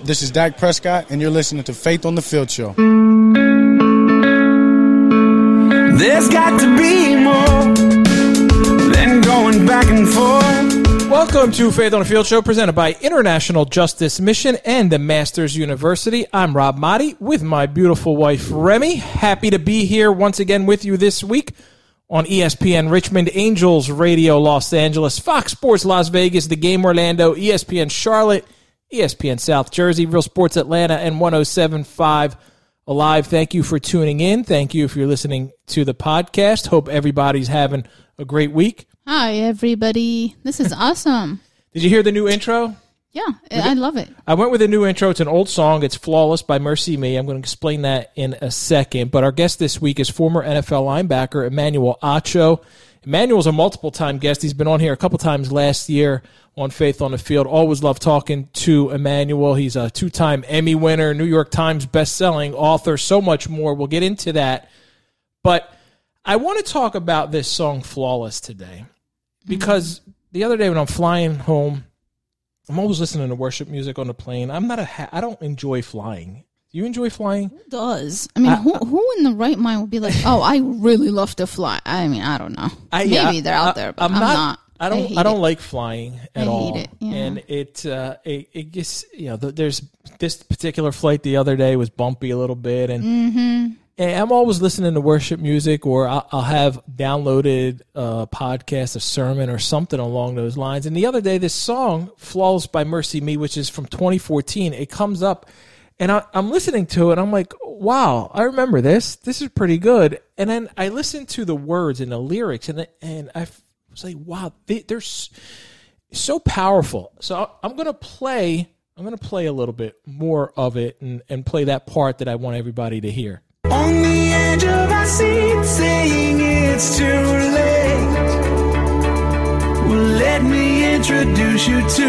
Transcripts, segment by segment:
This is Dak Prescott, and you're listening to Faith on the Field Show. There's got to be more than going back and forth. Welcome to Faith on the Field Show, presented by International Justice Mission and the Masters University. I'm Rob Motti with my beautiful wife, Remy. Happy to be here once again with you this week on ESPN Richmond, Angels Radio Los Angeles, Fox Sports Las Vegas, The Game Orlando, ESPN Charlotte, ESPN South Jersey, Real Sports Atlanta, and 107.5 Alive. Thank you for tuning in. Thank you if you're listening to the podcast. Hope everybody's having a great week. Hi, everybody. This is awesome. Did you hear the new intro? Yeah, I love it. I went with a new intro. It's an old song. It's Flawless by Mercy Me. I'm going to explain that in a second. But our guest this week is former NFL linebacker Emmanuel Acho. Emmanuel's a multiple-time guest. He's been on here a couple times last year on Faith on the Field. Always love talking to Emmanuel. He's a two-time Emmy winner, New York Times best-selling author, so much more. We'll get into that. But I want to talk about this song Flawless today because the other day when I'm flying home, I'm always listening to worship music on the plane. I don't enjoy flying. Do you enjoy flying? Who does? I mean, who in the right mind would be like, oh, I really love to fly? I mean, I don't know. Maybe they're out there, but I'm not. I don't like flying at all. I hate it. Yeah. And it gets, there's this particular flight the other day was bumpy a little bit, and I'm always listening to worship music, or I'll have downloaded a podcast, a sermon, or something along those lines. And the other day, this song, Flawless by Mercy Me, which is from 2014, it comes up, and I'm listening to it, I'm like, wow, I remember this. This is pretty good. And then I listened to the words and the lyrics, and I was like, wow, they're so powerful. So I'm going to play a little bit more of it and play that part that I want everybody to hear. On the edge of our seat, saying it's too late. Well, let me introduce you to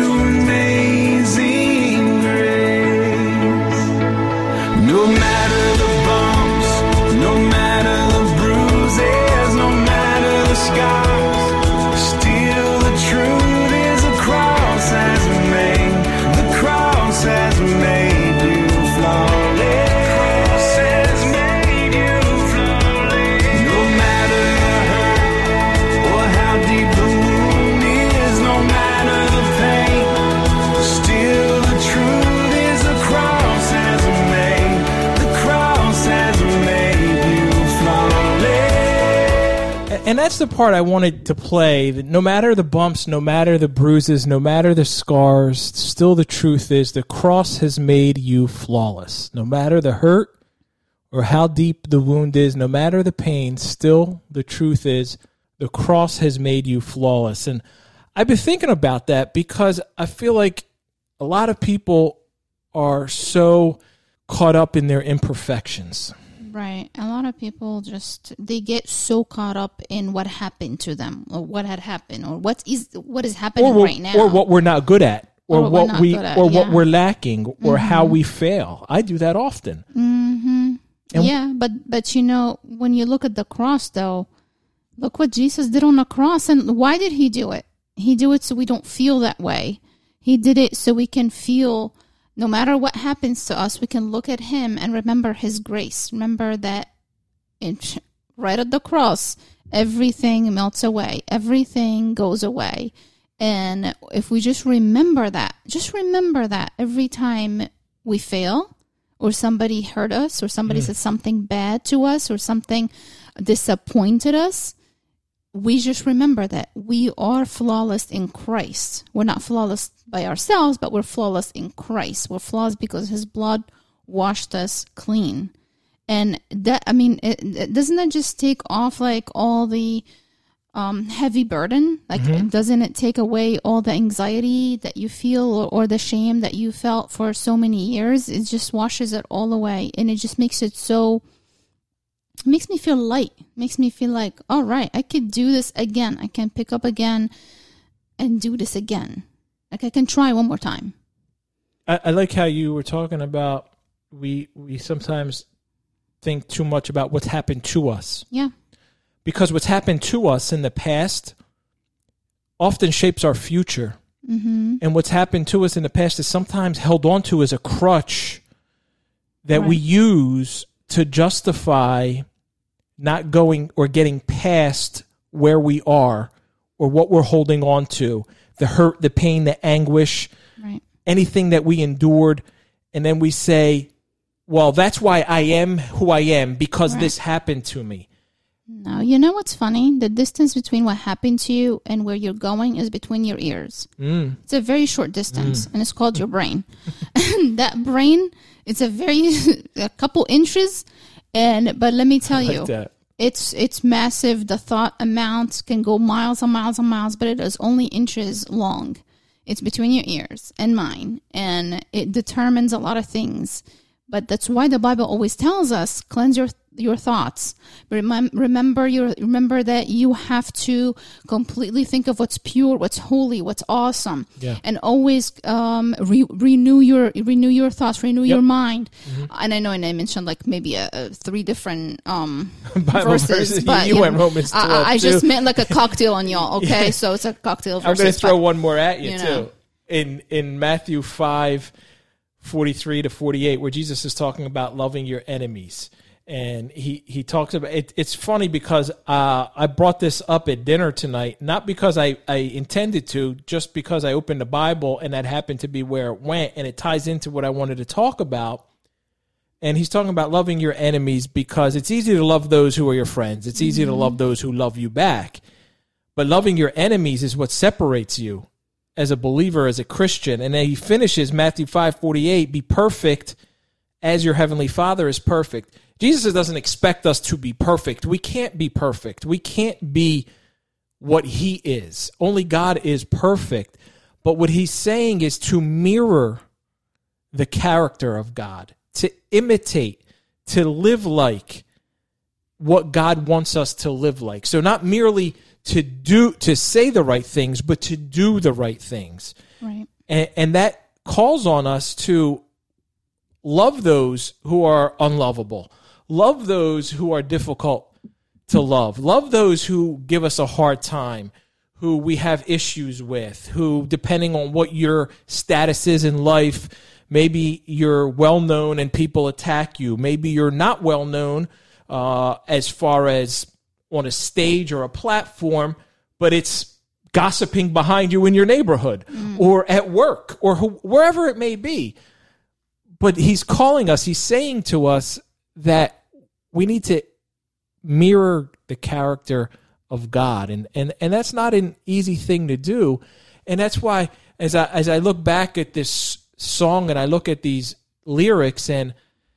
amazing grace. No matter the bumps, no matter the bruises, no matter the scars, still the truth is the cross has made, the cross has made you flawless. And that's the part I wanted to play, that no matter the bumps, no matter the bruises, no matter the scars, still the truth is the cross has made you flawless. No matter the hurt or how deep the wound is, no matter the pain, still the truth is the cross has made you flawless. And I've been thinking about that because I feel like a lot of people are so caught up in their imperfections. Right. A lot of people they get so caught up in what happened to them, or what had happened, or what is happening right now, or what we're not good at, or what we're lacking, or how we fail. I do that often. Yeah, but when you look at the cross, though, look what Jesus did on the cross, and why did he do it? He did it so we don't feel that way. He did it so we can feel. No matter what happens to us, we can look at him and remember his grace. Remember that right at the cross, everything melts away. Everything goes away. And if we just remember that every time we fail, or somebody hurt us, or somebody said something bad to us, or something disappointed us, we just remember that we are flawless in Christ. We're not flawless by ourselves, but we're flawless in Christ. We're flawless because his blood washed us clean. And that, doesn't that just take off like all the heavy burden? Like, doesn't it take away all the anxiety that you feel, or the shame that you felt for so many years? It just washes it all away. And it just makes it so... It makes me feel light. It makes me feel like, all right, I could do this again. I can pick up again and do this again. Like, I can try one more time. I like how you were talking about we sometimes think too much about what's happened to us. Yeah. Because what's happened to us in the past often shapes our future. And what's happened to us in the past is sometimes held on to as a crutch that we use to justify not going or getting past where we are or what we're holding on to, the hurt, the pain, the anguish, anything that we endured. And then we say, well, that's why I am who I am, because this happened to me. No, you know what's funny? The distance between what happened to you and where you're going is between your ears. It's a very short distance, and it's called your brain. And that brain, it's a couple inches, but let me tell you, it's massive. The thought amounts can go miles and miles and miles, but it is only inches long. It's between your ears and mine, and it determines a lot of things. But that's why the Bible always tells us, cleanse your thoughts. Remember that you have to completely think of what's pure, what's holy, what's awesome, and always renew your thoughts, renew your mind. And I know, and I mentioned like maybe 3 different verses, but you went Romans 12. I just meant like a cocktail on y'all. Okay, so it's a cocktail. I'm going to throw one more at you too. In Matthew 5:43 to 48, where Jesus is talking about loving your enemies. And he talks about it. It's funny because I brought this up at dinner tonight, not because I intended to, just because I opened the Bible and that happened to be where it went, and it ties into what I wanted to talk about. And he's talking about loving your enemies because it's easy to love those who are your friends. It's easy to love those who love you back. But loving your enemies is what separates you as a believer, as a Christian. And then he finishes Matthew 5:48, be perfect as your heavenly Father is perfect. Jesus doesn't expect us to be perfect. We can't be perfect. We can't be what he is. Only God is perfect. But what he's saying is to mirror the character of God, to imitate, to live like what God wants us to live like. So not merely to say the right things, but to do the right things. Right. And that calls on us to love those who are unlovable. Love those who are difficult to love. Love those who give us a hard time, who we have issues with, who, depending on what your status is in life, maybe you're well-known and people attack you. Maybe you're not well-known as far as on a stage or a platform, but it's gossiping behind you in your neighborhood or at work or wherever it may be. But he's calling us, he's saying to us that we need to mirror the character of God. And that's not an easy thing to do. And that's why as I look back at this song and I look at these lyrics and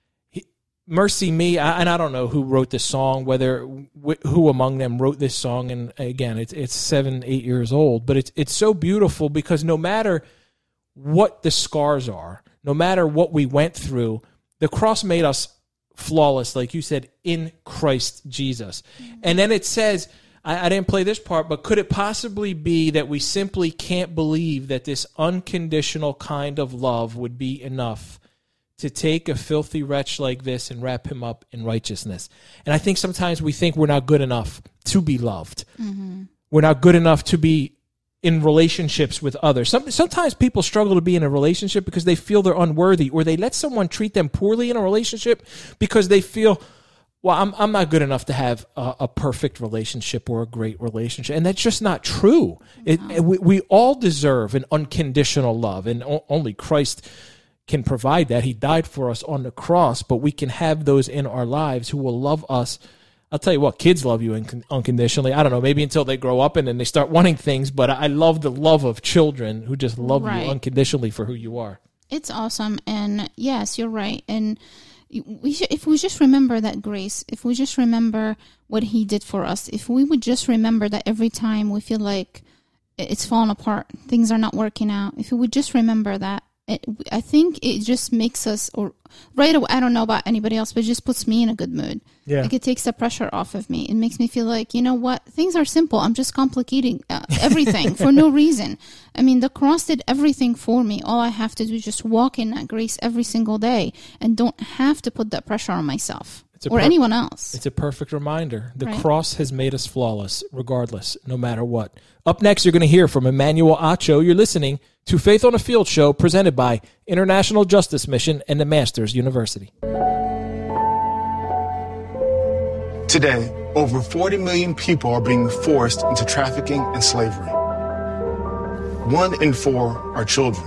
Mercy Me, and I don't know who wrote this song, who among them wrote this song. And again, it's 7-8 years old, but it's so beautiful because no matter what the scars are, no matter what we went through, the cross made us flawless, like you said, in Christ Jesus. And then it says, I didn't play this part, but could it possibly be that we simply can't believe that this unconditional kind of love would be enough to take a filthy wretch like this and wrap him up in righteousness? And I think sometimes we think we're not good enough to be loved. We're not good enough to be in relationships with others. Sometimes people struggle to be in a relationship because they feel they're unworthy, or they let someone treat them poorly in a relationship because they feel, well, I'm not good enough to have a perfect relationship or a great relationship. And that's just not true. We all deserve an unconditional love, and only Christ can provide that. He died for us on the cross, but we can have those in our lives who will love us. I'll tell you what, kids love you unconditionally. I don't know, maybe until they grow up and then they start wanting things, but I love the love of children who just love you unconditionally for who you are. It's awesome. And yes, you're right. And if we just remember that grace, if we just remember what he did for us, if we would just remember that every time we feel like it's falling apart, things are not working out, if we would just remember that, I think it just makes us, or right away, I don't know about anybody else, but it just puts me in a good mood. Yeah. Like it takes the pressure off of me. It makes me feel like, you know what, things are simple. I'm just complicating everything for no reason. I mean, the cross did everything for me. All I have to do is just walk in that grace every single day and don't have to put that pressure on myself. or anyone else. It's a perfect reminder. The Right. cross has made us flawless, regardless, no matter what. Up next, you're going to hear from Emmanuel Acho. You're listening to Faith on the Field show presented by International Justice Mission and the Masters University. Today, over 40 million people are being forced into trafficking and slavery. 1 in 4 are children.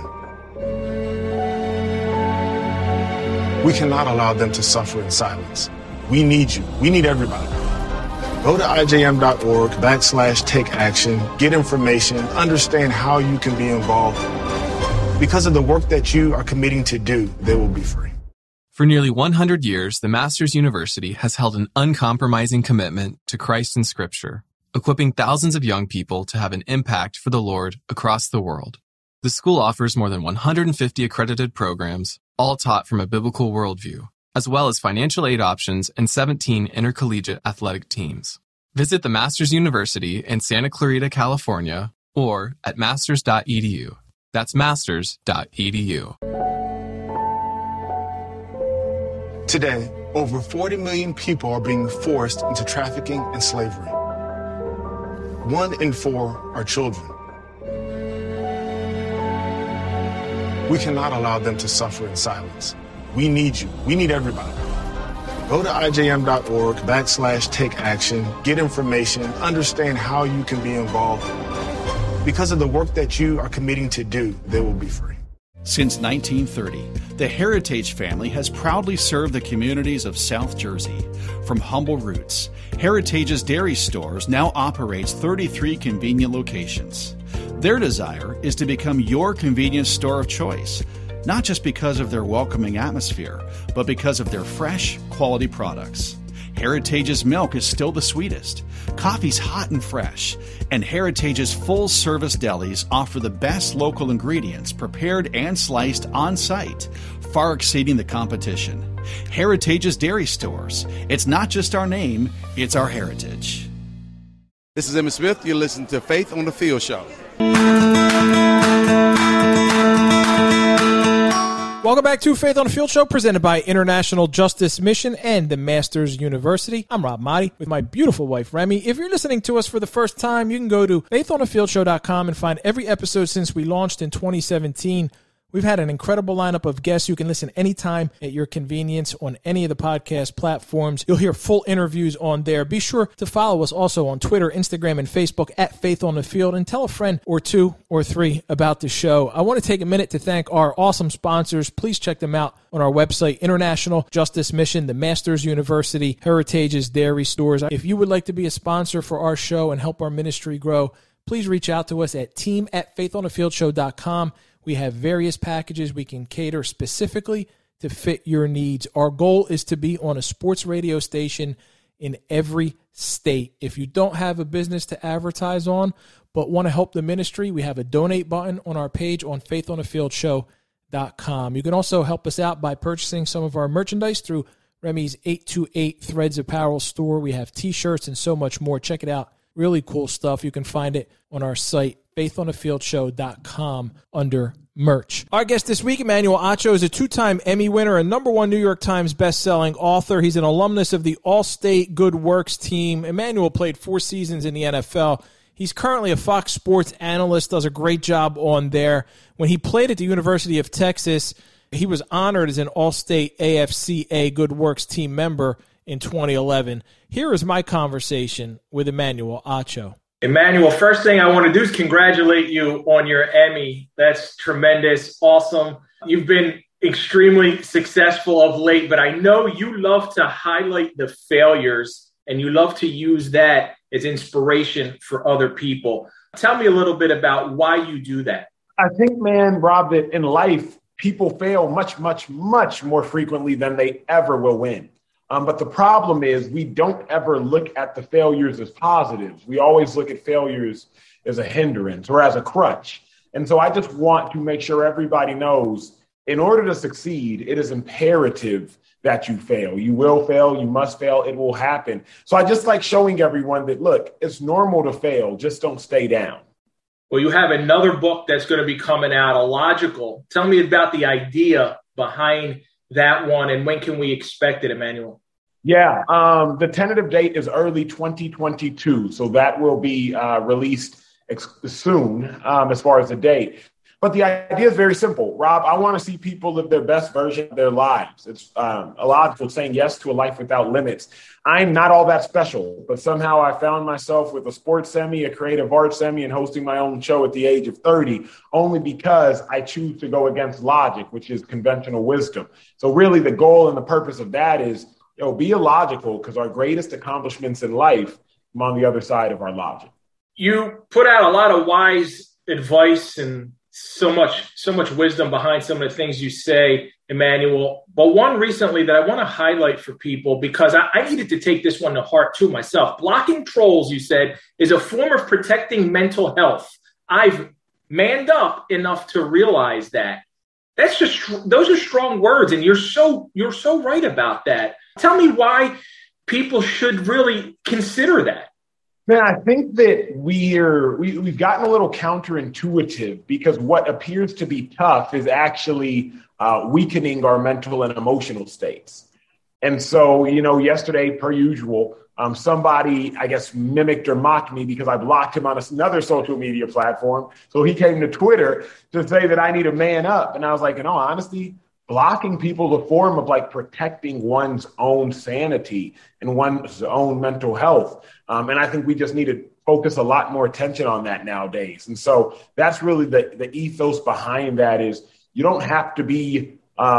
We cannot allow them to suffer in silence. We need you. We need everybody. Go to ijm.org/take action, get information, understand how you can be involved. Because of the work that you are committing to do, they will be free. For nearly 100 years, the Masters University has held an uncompromising commitment to Christ and Scripture, equipping thousands of young people to have an impact for the Lord across the world. The school offers more than 150 accredited programs, all taught from a biblical worldview, as well as financial aid options and 17 intercollegiate athletic teams. Visit the Masters University in Santa Clarita, California, or at masters.edu. That's masters.edu. Today, over 40 million people are being forced into trafficking and slavery. 1 in 4 are children. We cannot allow them to suffer in silence. We need you. We need everybody. Go to ijm.org/take action, get information, understand how you can be involved. Because of the work that you are committing to do, they will be free. Since 1930, the Heritage family has proudly served the communities of South Jersey. From humble roots, Heritage's dairy stores now operates 33 convenient locations. Their desire is to become your convenience store of choice, not just because of their welcoming atmosphere, but because of their fresh, quality products. Heritage's milk is still the sweetest, coffee's hot and fresh, and Heritage's full-service delis offer the best local ingredients prepared and sliced on-site, far exceeding the competition. Heritage's dairy stores. It's not just our name, it's our heritage. This is Emmitt Smith. You're listening to Faith on the Field show. Welcome back to Faith on the Field show presented by International Justice Mission and the Masters University. I'm Rob Motti with my beautiful wife, Remy. If you're listening to us for the first time, you can go to faithonthefieldshow.com and find every episode since we launched in 2017. We've had an incredible lineup of guests. You can listen anytime at your convenience on any of the podcast platforms. You'll hear full interviews on there. Be sure to follow us also on Twitter, Instagram, and Facebook at Faith on the Field, and tell a friend or two or three about the show. I want to take a minute to thank our awesome sponsors. Please check them out on our website, International Justice Mission, the Masters University, Heritage's Dairy Stores. If you would like to be a sponsor for our show and help our ministry grow, please reach out to us at team@faithonthefieldShow.com. We have various packages we can cater specifically to fit your needs. Our goal is to be on a sports radio station in every state. If you don't have a business to advertise on but want to help the ministry, we have a donate button on our page on faithonthefieldShow.com. You can also help us out by purchasing some of our merchandise through Remy's 828 Threads Apparel store. We have t-shirts and so much more. Check it out. Really cool stuff. You can find it on our site, faithonthefieldShow.com, under merch. Our guest this week, Emmanuel Acho, is a two-time Emmy winner and #1 New York Times best-selling author. He's an alumnus of the All-State Good Works team. Emmanuel played 4 seasons in the NFL. He's currently a Fox Sports analyst, does a great job on there. When he played at the University of Texas, he was honored as an All-State AFCA Good Works team member in 2011. Here is my conversation with Emmanuel Acho. Emmanuel, first thing I want to do is congratulate you on your Emmy. That's tremendous, awesome. You've been extremely successful of late, but I know you love to highlight the failures and you love to use that as inspiration for other people. Tell me a little bit about why you do that. I think, man, Rob, that in life, people fail much, much, much more frequently than they ever will win. But the problem is we don't ever look at the failures as positives. We always look at failures as a hindrance or as a crutch. And so I just want to make sure everybody knows, in order to succeed, it is imperative that you fail. You will fail. You must fail. It will happen. So I just like showing everyone that, look, it's normal to fail. Just don't stay down. Well, you have another book that's going to be coming out, Illogical. Tell me about the idea behind that one and when can we expect it, Emmanuel? Yeah, the tentative date is early 2022, so that will be released soon as far as the date. But the idea is very simple. Rob, I want to see people live their best version of their lives. It's illogical saying yes to a life without limits. I'm not all that special, but somehow I found myself with a sports semi, a creative arts semi, and hosting my own show at the age of 30, only because I choose to go against logic, which is conventional wisdom. So really the goal and the purpose of that is, be illogical, because our greatest accomplishments in life come on the other side of our logic. You put out a lot of wise advice and so much wisdom behind some of the things you say, Emmanuel. But one recently that I want to highlight for people, because I needed to take this one to heart too myself. Blocking trolls, you said, is a form of protecting mental health. I've manned up enough to realize that. Those are strong words, and you're so right about that. Tell me why people should really consider that. Man, I think that we've gotten a little counterintuitive, because what appears to be tough is actually weakening our mental and emotional states. And so, yesterday, per usual, somebody, I guess, mimicked or mocked me because I blocked him on another social media platform. So he came to Twitter to say that I need to man up. And I was like, in all honesty, blocking people is a form of protecting one's own sanity and one's own mental health. And I think we just need to focus a lot more attention on that nowadays. And so that's really the ethos behind that is you don't have to be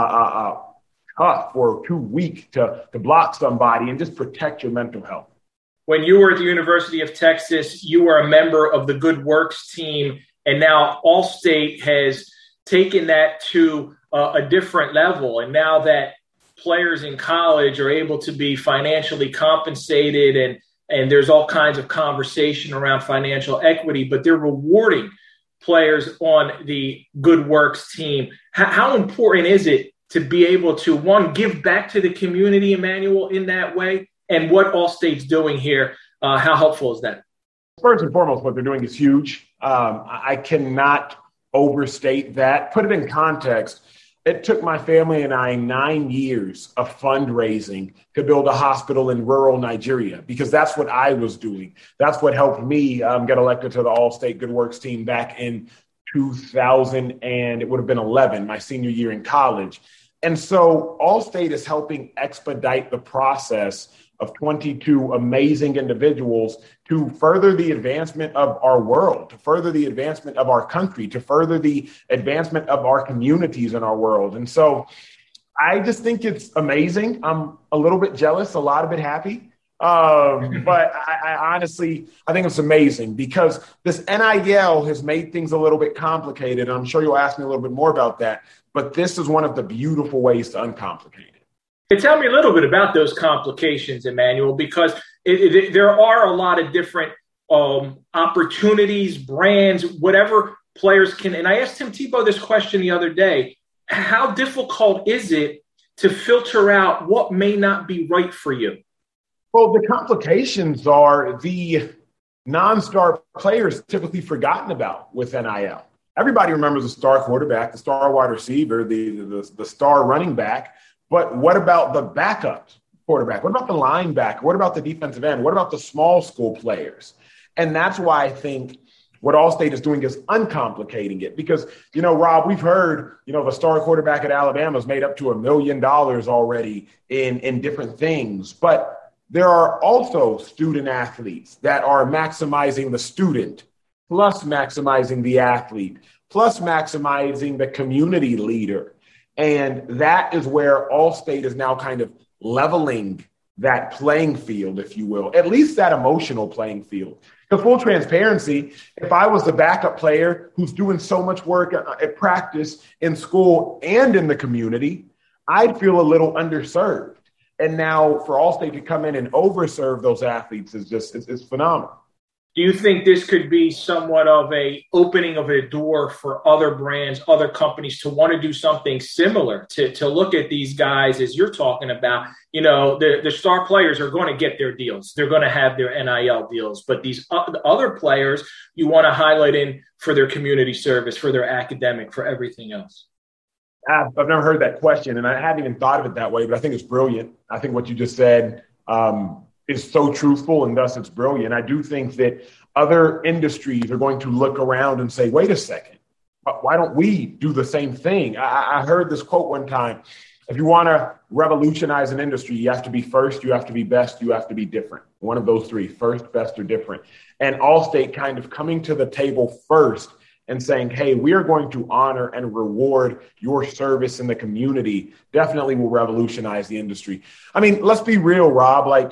tough or too weak to block somebody, and just protect your mental health. When you were at the University of Texas, you were a member of the Good Works team, and now Allstate has taken that to a different level. And now that players in college are able to be financially compensated, and there's all kinds of conversation around financial equity, but they're rewarding players on the Good Works team. How important is it to be able to, one, give back to the community, Emmanuel, in that way? And what Allstate's doing here, how helpful is that? First and foremost, what they're doing is huge. I cannot overstate that. Put it in context. It took my family and I 9 years of fundraising to build a hospital in rural Nigeria, because that's what I was doing. That's what helped me get elected to the Allstate Good Works team back in 2000, and it would have been 11, my senior year in college. And so Allstate is helping expedite the process of 22 amazing individuals to further the advancement of our world, to further the advancement of our country, to further the advancement of our communities in our world. And so I just think it's amazing. I'm a little bit jealous, a lot of it happy. But I honestly, I think it's amazing, because this NIL has made things a little bit complicated. I'm sure you'll ask me a little bit more about that, but this is one of the beautiful ways to uncomplicate it. Tell me a little bit about those complications, Emmanuel, because there are a lot of different opportunities, brands, whatever players can. And I asked Tim Tebow this question the other day. How difficult is it to filter out what may not be right for you? Well, the complications are the non-star players typically forgotten about with NIL. Everybody remembers the star quarterback, the star wide receiver, the star running back. But what about the backup quarterback? What about the linebacker? What about the defensive end? What about the small school players? And that's why I think what Allstate is doing is uncomplicating it. Because, Rob, we've heard, the star quarterback at Alabama has made up to $1 million already in different things. But there are also student athletes that are maximizing the student, plus maximizing the athlete, plus maximizing the community leader. And that is where Allstate is now kind of leveling that playing field, if you will, at least that emotional playing field. For full transparency, if I was the backup player who's doing so much work at practice, in school, and in the community, I'd feel a little underserved. And now for Allstate to come in and overserve those athletes is just, it's phenomenal. Do you think this could be somewhat of a opening of a door for other brands, other companies to want to do something similar, to look at these guys as you're talking about? The star players are going to get their deals. They're going to have their NIL deals. But these other players, you want to highlight in for their community service, for their academic, for everything else. I've never heard that question, and I hadn't even thought of it that way, but I think it's brilliant. I think what you just said is so truthful, and thus it's brilliant. I do think that other industries are going to look around and say, wait a second, why don't we do the same thing? I heard this quote one time. If you want to revolutionize an industry, you have to be first, you have to be best, you have to be different. One of those three, first, best, or different. And Allstate kind of coming to the table first and saying, hey, we are going to honor and reward your service in the community, definitely will revolutionize the industry. I mean, let's be real, Rob, like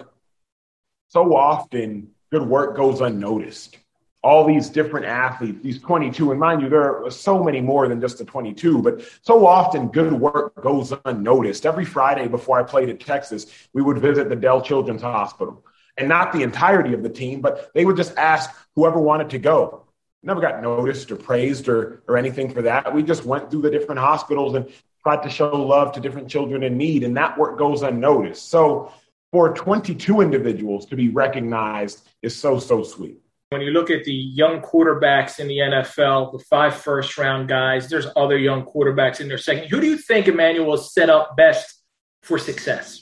so often good work goes unnoticed. All these different athletes, these 22, and mind you, there are so many more than just the 22, but so often good work goes unnoticed. Every Friday before I played at Texas, we would visit the Dell Children's Hospital, and not the entirety of the team, but they would just ask whoever wanted to go. Never got noticed or praised or anything for that. We just went through the different hospitals and tried to show love to different children in need, and that work goes unnoticed. So for 22 individuals to be recognized is so, so sweet. When you look at the young quarterbacks in the NFL, the 5 first-round guys, there's other young quarterbacks in their second. Who do you think, Emmanuel, is set up best for success?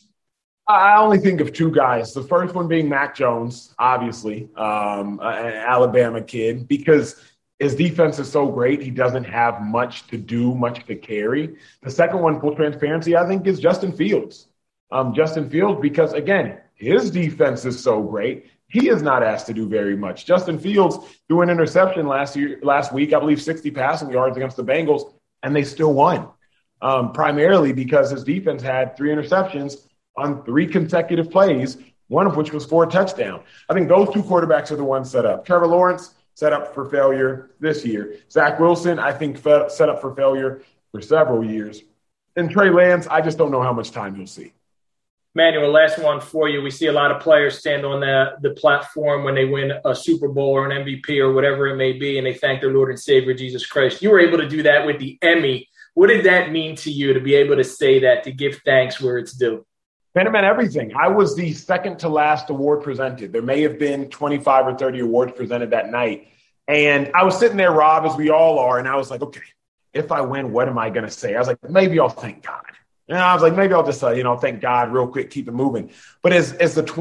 I only think of 2 guys. The first one being Mac Jones, obviously, an Alabama kid, because his defense is so great, he doesn't have much to do, much to carry. The second one, full transparency, I think is Justin Fields. Justin Fields, because, again, his defense is so great. He is not asked to do very much. Justin Fields threw an interception last week, I believe 60 passing yards against the Bengals, and they still won, primarily because his defense had 3 interceptions on 3 consecutive plays, one of which was for a touchdown. I think those 2 quarterbacks are the ones set up. Trevor Lawrence set up for failure this year. Zach Wilson, I think, set up for failure for several years. And Trey Lance, I just don't know how much time he'll see. Manuel, last one for you. We see a lot of players stand on the platform when they win a Super Bowl or an MVP or whatever it may be, and they thank their Lord and Savior, Jesus Christ. You were able to do that with the Emmy. What did that mean to you to be able to say that, to give thanks where it's due? Man, it meant everything. I was the second to last award presented. There may have been 25 or 30 awards presented that night. And I was sitting there, Rob, as we all are, and I was like, okay, if I win, what am I going to say? I was like, maybe I'll thank God. And I was like, maybe I'll just, thank God real quick, keep it moving. But as the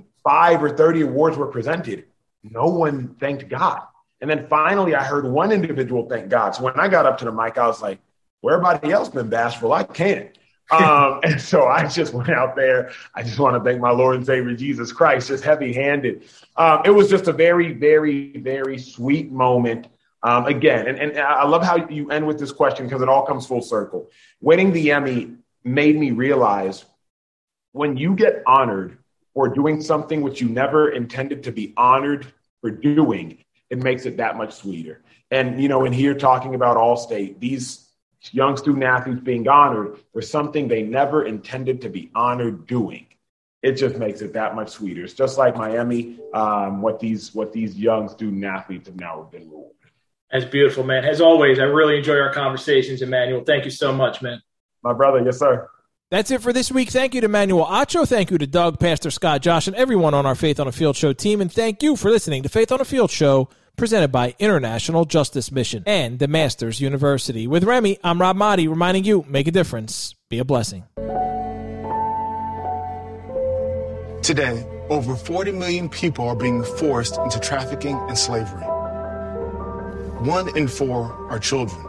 25 or 30 awards were presented, no one thanked God. And then finally, I heard one individual thank God. So when I got up to the mic, I was like, well, everybody else been bashful. I can't. And so I just went out there. I just want to thank my Lord and Savior, Jesus Christ, just heavy-handed. It was just a very, very, very sweet moment. Again, and I love how you end with this question because it all comes full circle. Winning the Emmy made me realize when you get honored for doing something which you never intended to be honored for doing, it makes it that much sweeter. And, in here talking about Allstate, these young student athletes being honored for something they never intended to be honored doing, it just makes it that much sweeter. It's just like Miami, what these young student athletes have now been rewarded. That's beautiful, man. As always, I really enjoy our conversations, Emmanuel. Thank you so much, man. My brother, yes, sir. That's it for this week. Thank you to Emmanuel Acho. Thank you to Doug, Pastor Scott, Josh, and everyone on our Faith on a Field Show team. And thank you for listening to Faith on a Field Show, presented by International Justice Mission and the Masters University. With Remy, I'm Rob Motti, reminding you, make a difference, be a blessing. Today, over 40 million people are being forced into trafficking and slavery. 1 in 4 are children.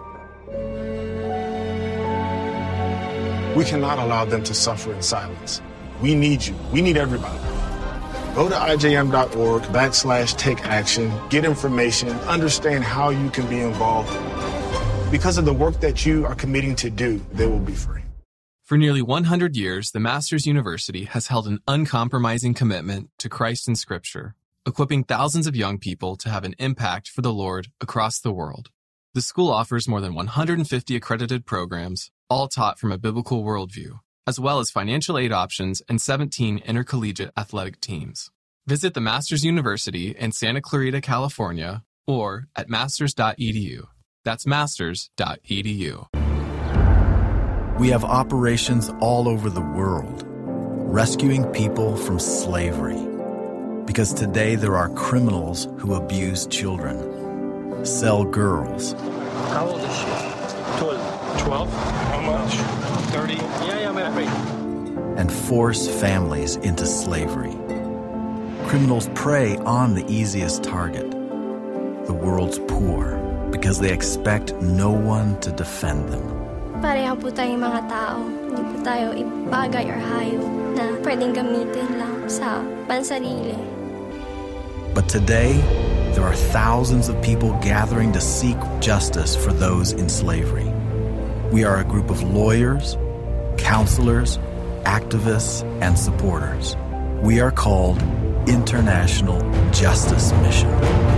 We cannot allow them to suffer in silence. We need you. We need everybody. Go to IJM.org/take action, get information, understand how you can be involved. Because of the work that you are committing to do, they will be free. For nearly 100 years, the Masters University has held an uncompromising commitment to Christ and Scripture, equipping thousands of young people to have an impact for the Lord across the world. The school offers more than 150 accredited programs, all taught from a biblical worldview, as well as financial aid options and 17 intercollegiate athletic teams. Visit the Masters University in Santa Clarita, California, or at masters.edu. That's masters.edu. We have operations all over the world, rescuing people from slavery. Because today there are criminals who abuse children, sell girls, 12. How much? 30. Yeah, may I and force families into slavery. Criminals prey on the easiest target, the world's poor, because they expect no one to defend them. Pareho po tayong mga tao. Hindi po tayo ibagay or hayop na pwedeng gamitin lang sa pansarili. But today, there are thousands of people gathering to seek justice for those in slavery. We are a group of lawyers, counselors, activists, and supporters. We are called International Justice Mission.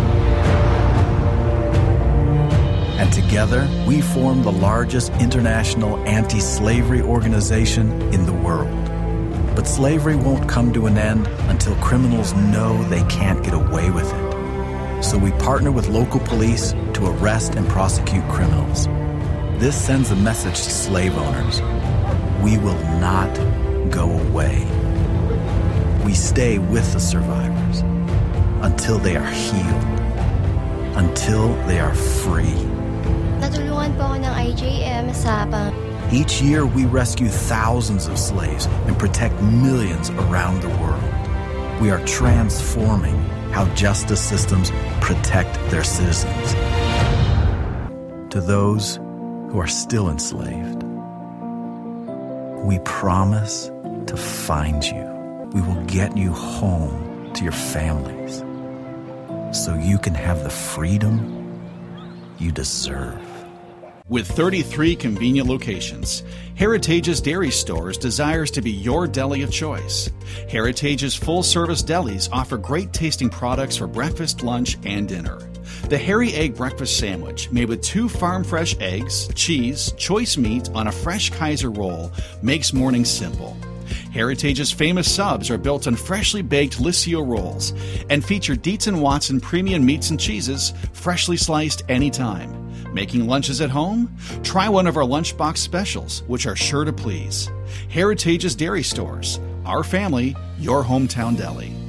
And together, we form the largest international anti-slavery organization in the world. But slavery won't come to an end until criminals know they can't get away with it. So we partner with local police to arrest and prosecute criminals. This sends a message to slave owners. We will not go away. We stay with the survivors until they are healed, until they are free. Natulungan po ako ng IJM sa Each year, we rescue thousands of slaves and protect millions around the world. We are transforming how justice systems protect their citizens. To those who are still enslaved, we promise to find you. We will get you home to your families so you can have the freedom you deserve. With 33 convenient locations, Heritage's Dairy Stores desires to be your deli of choice. Heritage's full-service delis offer great-tasting products for breakfast, lunch, and dinner. The Harry Egg Breakfast Sandwich, made with 2 farm-fresh eggs, cheese, choice meat on a fresh Kaiser roll, makes mornings simple. Heritage's famous subs are built on freshly baked Liscio rolls and feature Dietz & Watson premium meats and cheeses, freshly sliced anytime. Making lunches at home? Try one of our lunchbox specials, which are sure to please. Heritage's Dairy Stores. Our family, your hometown deli.